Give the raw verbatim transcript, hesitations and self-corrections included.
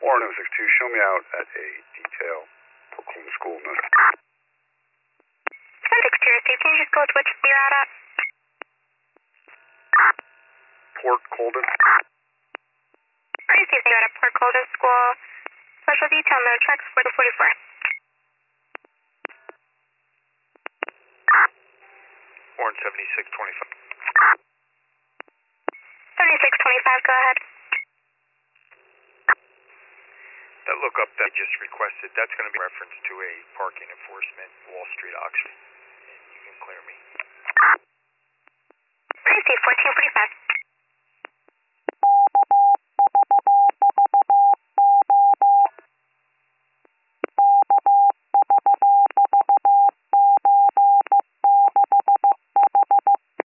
Warren oh six two, show me out at a detail for Colton School. No. seven six two, Steve, can you just go with which you're out at? Port Colden. Alright, Steve, you're at Port Colden School. Special detail, no checks, four to forty-four. Warren seventy-six twenty-five. seventy-six twenty-five, go ahead. That lookup that I just requested, that's going to be reference to a parking enforcement Wall Street auction. And you can clear me. Alright, Steve, fourteen